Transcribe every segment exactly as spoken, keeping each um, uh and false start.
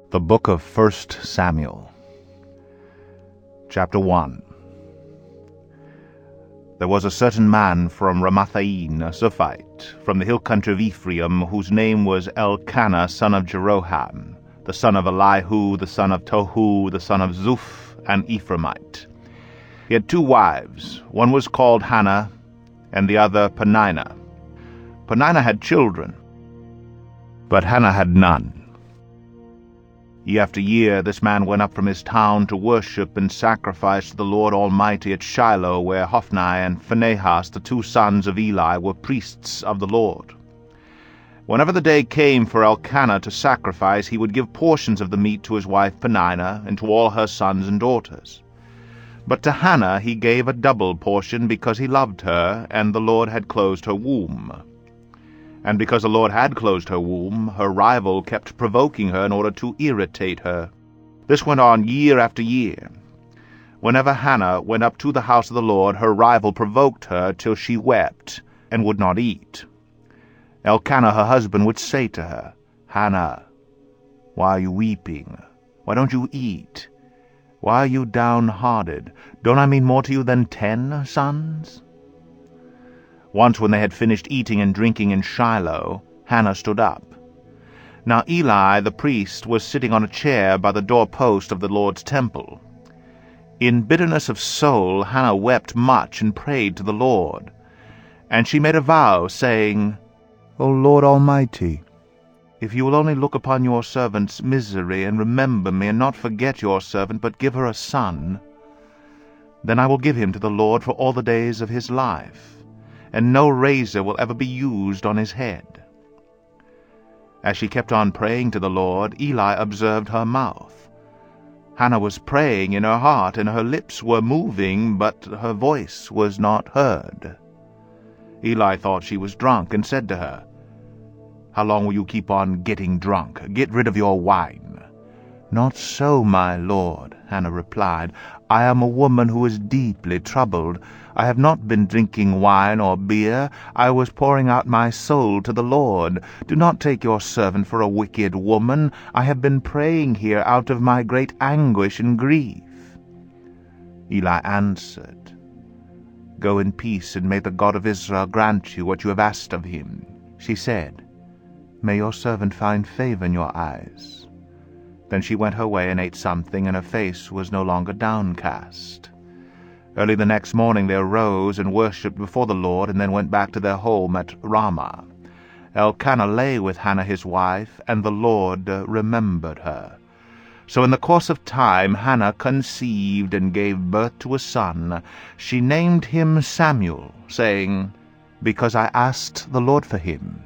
The Book of First Samuel, Chapter one. There was a certain man from Ramathaim, a Zophite, from the hill country of Ephraim, whose name was Elkanah, son of Jeroham, the son of Elihu, the son of Tohu, the son of Zuph, an Ephraimite. He had two wives. One was called Hannah, and the other Peninnah. Peninnah had children, but Hannah had none. Year after year this man went up from his town to worship and sacrifice to the Lord Almighty at Shiloh, where Hophni and Phinehas, the two sons of Eli, were priests of the Lord. Whenever the day came for Elkanah to sacrifice, he would give portions of the meat to his wife Peninnah and to all her sons and daughters. But to Hannah he gave a double portion, because he loved her, and the Lord had closed her womb. And because the Lord had closed her womb, her rival kept provoking her in order to irritate her. This went on year after year. Whenever Hannah went up to the house of the Lord, her rival provoked her till she wept, and would not eat. Elkanah her husband would say to her, "Hannah, why are you weeping? Why don't you eat? Why are you downhearted? Don't I mean more to you than ten sons?" Once when they had finished eating and drinking in Shiloh, Hannah stood up. Now Eli the priest was sitting on a chair by the doorpost of the Lord's temple. In bitterness of soul Hannah wept much and prayed to the Lord. And she made a vow, saying, "O Lord Almighty, if you will only look upon your servant's misery, and remember me, and not forget your servant, but give her a son, then I will give him to the Lord for all the days of his life, and no razor will ever be used on his head." As she kept on praying to the Lord, Eli observed her mouth. Hannah was praying in her heart, and her lips were moving, but her voice was not heard. Eli thought she was drunk, and said to her, "How long will you keep on getting drunk? Get rid of your wine." "Not so, my lord," Hannah replied. "I am a woman who is deeply troubled. I have not been drinking wine or beer. I was pouring out my soul to the Lord. Do not take your servant for a wicked woman. I have been praying here out of my great anguish and grief." Eli answered, "Go in peace, and may the God of Israel grant you what you have asked of him." She said, "May your servant find favor in your eyes." Then she went her way and ate something, and her face was no longer downcast. Early the next morning they arose and worshipped before the Lord, and then went back to their home at Ramah. Elkanah lay with Hannah his wife, and the Lord remembered her. So in the course of time Hannah conceived and gave birth to a son. She named him Samuel, saying, "Because I asked the Lord for him."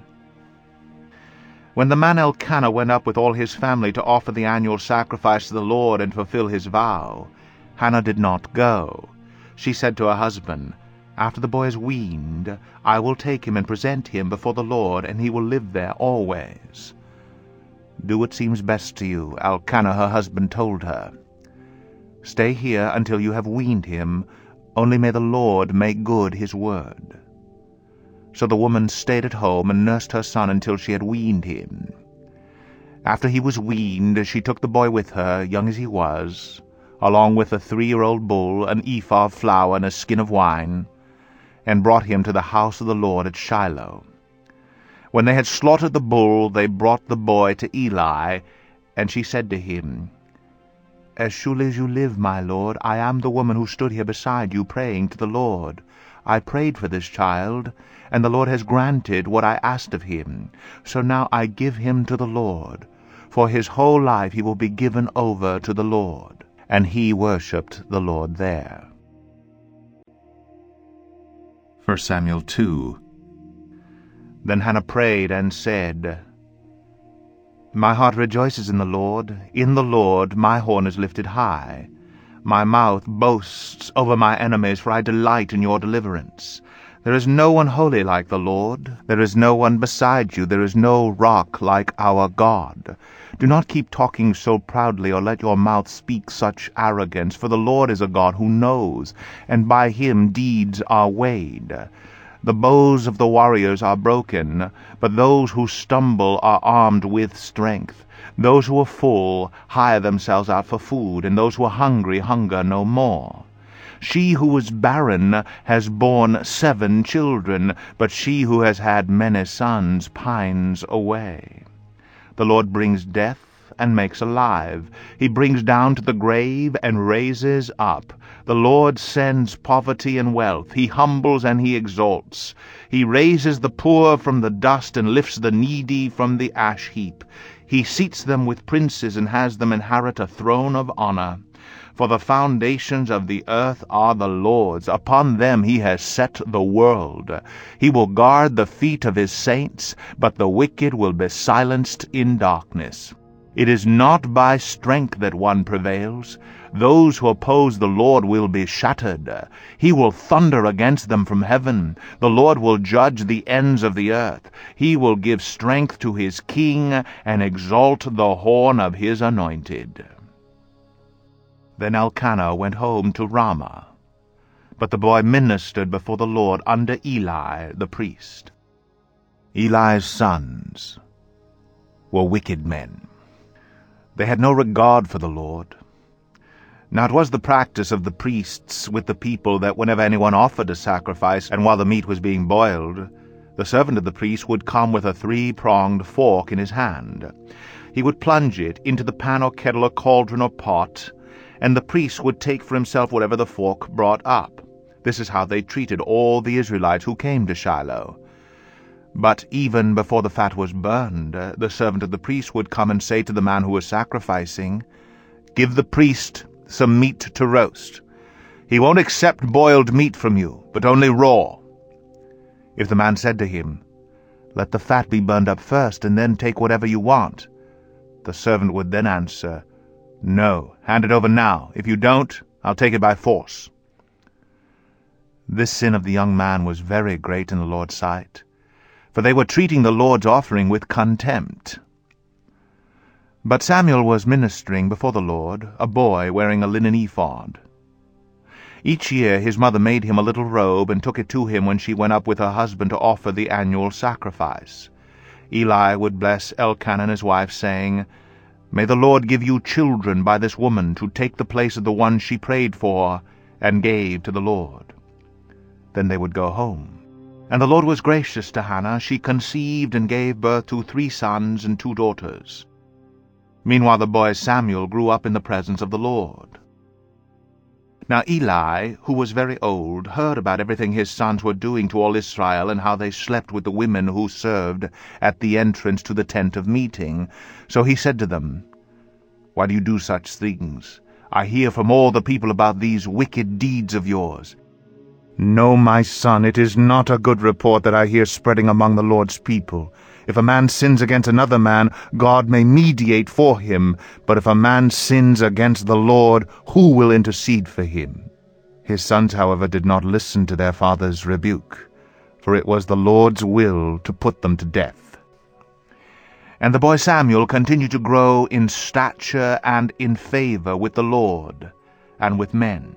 When the man Elkanah went up with all his family to offer the annual sacrifice to the Lord and fulfill his vow, Hannah did not go. She said to her husband, "After the boy is weaned, I will take him and present him before the Lord, and he will live there always." "Do what seems best to you," Elkanah her husband told her. "Stay here until you have weaned him, only may the Lord make good his word." So the woman stayed at home and nursed her son until she had weaned him. After he was weaned, she took the boy with her, young as he was, along with a three-year-old bull, an ephah of flour, and a skin of wine, and brought him to the house of the Lord at Shiloh. When they had slaughtered the bull, they brought the boy to Eli, and she said to him, "As surely as you live, my lord, I am the woman who stood here beside you praying to the Lord. I prayed for this child, and the Lord has granted what I asked of him. So now I give him to the Lord. For his whole life he will be given over to the Lord." And he worshipped the Lord there. First Samuel two. Then Hannah prayed and said, "My heart rejoices in the Lord. In the Lord my horn is lifted high. My mouth boasts over my enemies, for I delight in your deliverance. There is no one holy like the Lord. There is no one beside you. There is no rock like our God. Do not keep talking so proudly, or let your mouth speak such arrogance, for the Lord is a God who knows, and by him deeds are weighed. The bows of the warriors are broken, but those who stumble are armed with strength. Those who are full hire themselves out for food, and those who are hungry hunger no more. She who was barren has borne seven children, but she who has had many sons pines away. The Lord brings death and makes alive. He brings down to the grave and raises up. The Lord sends poverty and wealth. He humbles and he exalts. He raises the poor from the dust and lifts the needy from the ash heap. He seats them with princes and has them inherit a throne of honor. For the foundations of the earth are the Lord's. Upon them he has set the world. He will guard the feet of his saints, but the wicked will be silenced in darkness. It is not by strength that one prevails. Those who oppose the Lord will be shattered. He will thunder against them from heaven. The Lord will judge the ends of the earth. He will give strength to his king and exalt the horn of his anointed. Then Elkanah went home to Ramah. But the boy ministered before the Lord under Eli the priest. Eli's sons were wicked men. They had no regard for the Lord. Now it was the practice of the priests with the people that whenever anyone offered a sacrifice, and while the meat was being boiled, the servant of the priest would come with a three-pronged fork in his hand. He would plunge it into the pan or kettle or cauldron or pot, and the priest would take for himself whatever the fork brought up. This is how they treated all the Israelites who came to Shiloh. But even before the fat was burned, the servant of the priest would come and say to the man who was sacrificing, "Give the priest some meat to roast. He won't accept boiled meat from you, but only raw." If the man said to him, "Let the fat be burned up first, and then take whatever you want," the servant would then answer, "No, hand it over now. If you don't, I'll take it by force." This sin of the young man was very great in the Lord's sight, for they were treating the Lord's offering with contempt. But Samuel was ministering before the Lord, a boy wearing a linen ephod. Each year his mother made him a little robe and took it to him when she went up with her husband to offer the annual sacrifice. Eli would bless Elkanah and his wife, saying, "May the Lord give you children by this woman to take the place of the one she prayed for and gave to the Lord." Then they would go home. And the Lord was gracious to Hannah. She conceived and gave birth to three sons and two daughters. Meanwhile the boy Samuel grew up in the presence of the Lord. Now Eli, who was very old, heard about everything his sons were doing to all Israel, and how they slept with the women who served at the entrance to the tent of meeting. So he said to them, "Why do you do such things? I hear from all the people about these wicked deeds of yours." "No, my son, it is not a good report that I hear spreading among the Lord's people. If a man sins against another man, God may mediate for him. But if a man sins against the Lord, who will intercede for him?" His sons, however, did not listen to their father's rebuke, for it was the Lord's will to put them to death. And the boy Samuel continued to grow in stature and in favor with the Lord and with men.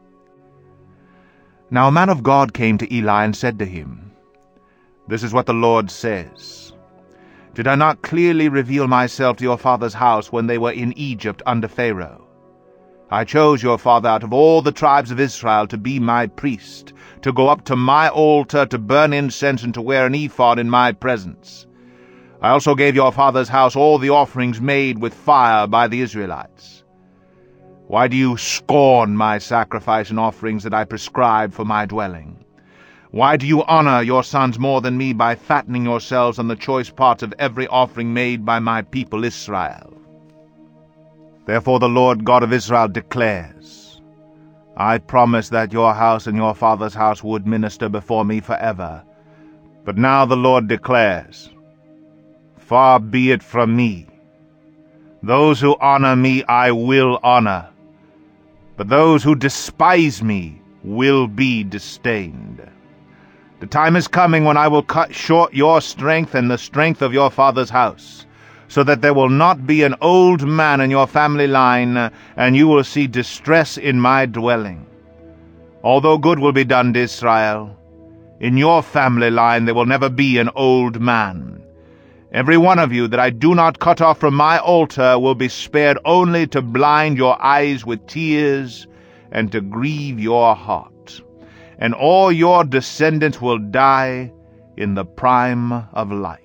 Now a man of God came to Eli and said to him, "This is what the Lord says. Did I not clearly reveal myself to your father's house when they were in Egypt under Pharaoh? I chose your father out of all the tribes of Israel to be my priest, to go up to my altar, to burn incense, and to wear an ephod in my presence. I also gave your father's house all the offerings made with fire by the Israelites. Why do you scorn my sacrifice and offerings that I prescribed for my dwelling? Why do you honor your sons more than me by fattening yourselves on the choice parts of every offering made by my people Israel? Therefore the Lord God of Israel declares, I promised that your house and your father's house would minister before me forever. But now the Lord declares, Far be it from me. Those who honor me I will honor, but those who despise me will be disdained. The time is coming when I will cut short your strength and the strength of your father's house, so that there will not be an old man in your family line, and you will see distress in my dwelling. Although good will be done to Israel, In your family line there will never be an old man. Every one of you that I do not cut off from my altar will be spared only to blind your eyes with tears and to grieve your heart. And all your descendants will die in the prime of life.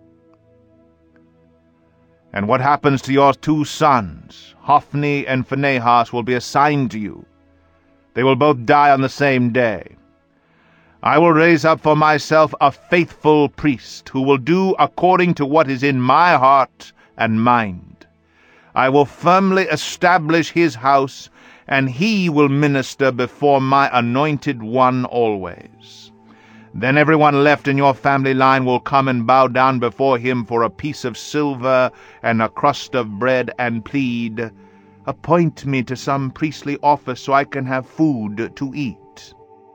And what happens to your two sons, Hophni and Phinehas, will be assigned to you. They will both die on the same day. I will raise up for myself a faithful priest who will do according to what is in my heart and mind. I will firmly establish his house, and he will minister before my anointed one always. Then everyone left in your family line will come and bow down before him for a piece of silver and a crust of bread and plead, "Appoint me to some priestly office so I can have food to eat."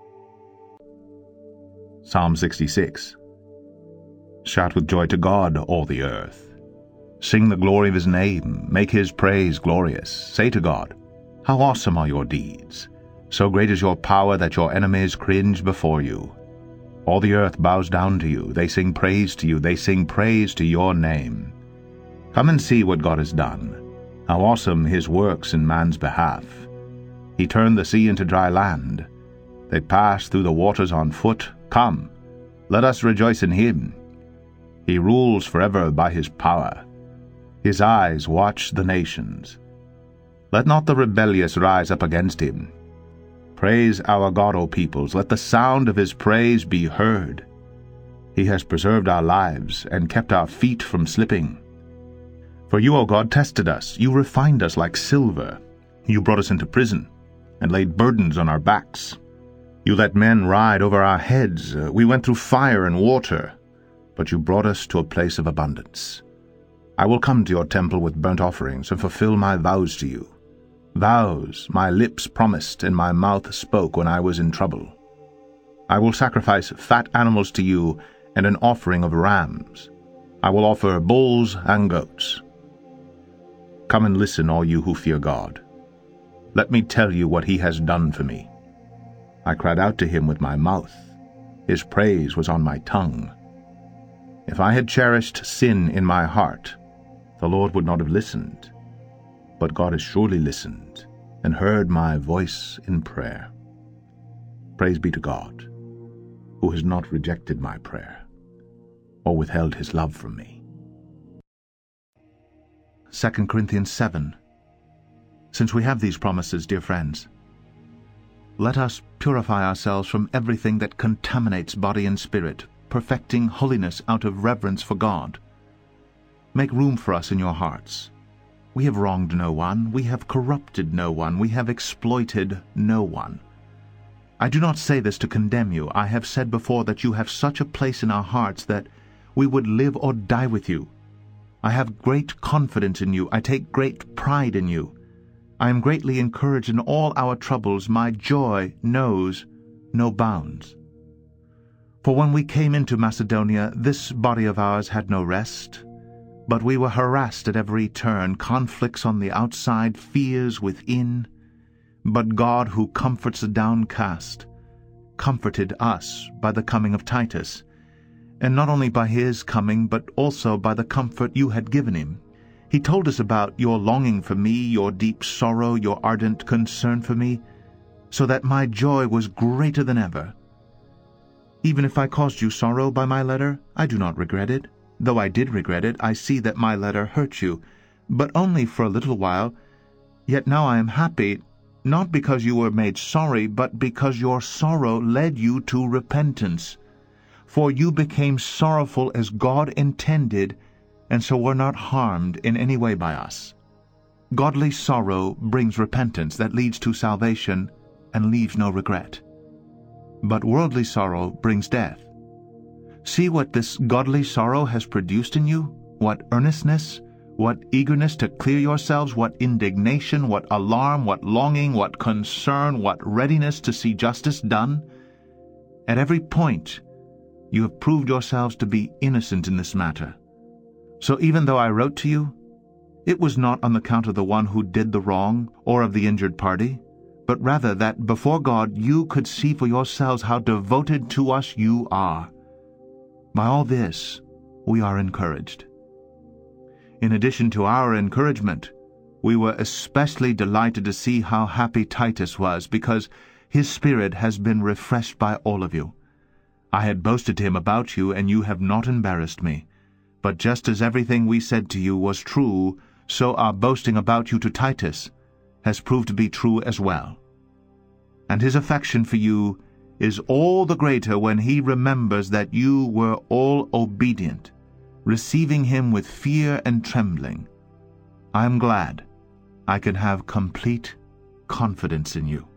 Psalm sixty-six. Shout with joy to God, all the earth. Sing the glory of his name, make his praise glorious. Say to God, "How awesome are your deeds! So great is your power that your enemies cringe before you." All the earth bows down to you. They sing praise to you. They sing praise to your name. Come and see what God has done, how awesome his works in man's behalf. He turned the sea into dry land. They passed through the waters on foot. Come, let us rejoice in him. He rules forever by his power. His eyes watch the nations. Let not the rebellious rise up against him. Praise our God, O peoples. Let the sound of his praise be heard. He has preserved our lives and kept our feet from slipping. For you, O God, tested us. You refined us like silver. You brought us into prison and laid burdens on our backs. You let men ride over our heads. We went through fire and water, but you brought us to a place of abundance. I will come to your temple with burnt offerings and fulfill my vows to you. Vows my lips promised and my mouth spoke when I was in trouble. I will sacrifice fat animals to you and an offering of rams. I will offer bulls and goats. Come and listen, all you who fear God. Let me tell you what he has done for me. I cried out to him with my mouth. His praise was on my tongue. If I had cherished sin in my heart, the Lord would not have listened. But God has surely listened and heard my voice in prayer. Praise be to God, who has not rejected my prayer or withheld his love from me. Second Corinthians seven. Since we have these promises, dear friends, let us purify ourselves from everything that contaminates body and spirit, perfecting holiness out of reverence for God. Make room for us in your hearts. We have wronged no one, we have corrupted no one, we have exploited no one. I do not say this to condemn you. I have said before that you have such a place in our hearts that we would live or die with you. I have great confidence in you. I take great pride in you. I am greatly encouraged in all our troubles. My joy knows no bounds. For when we came into Macedonia, this body of ours had no rest, but we were harassed at every turn, conflicts on the outside, fears within. But God, who comforts the downcast, comforted us by the coming of Titus, and not only by his coming, but also by the comfort you had given him. He told us about your longing for me, your deep sorrow, your ardent concern for me, so that my joy was greater than ever. Even if I caused you sorrow by my letter, I do not regret it. Though I did regret it, I see that my letter hurt you, but only for a little while. Yet now I am happy, not because you were made sorry, but because your sorrow led you to repentance. For you became sorrowful as God intended, and so were not harmed in any way by us. Godly sorrow brings repentance that leads to salvation and leaves no regret. But worldly sorrow brings death. See what this godly sorrow has produced in you, what earnestness, what eagerness to clear yourselves, what indignation, what alarm, what longing, what concern, what readiness to see justice done. At every point, you have proved yourselves to be innocent in this matter. So even though I wrote to you, it was not on account of the one who did the wrong or of the injured party, but rather that before God you could see for yourselves how devoted to us you are. By all this, we are encouraged. In addition to our encouragement, we were especially delighted to see how happy Titus was, because his spirit has been refreshed by all of you. I had boasted to him about you, and you have not embarrassed me. But just as everything we said to you was true, so our boasting about you to Titus has proved to be true as well. And his affection for you is all the greater when he remembers that you were all obedient, receiving him with fear and trembling. I am glad I can have complete confidence in you.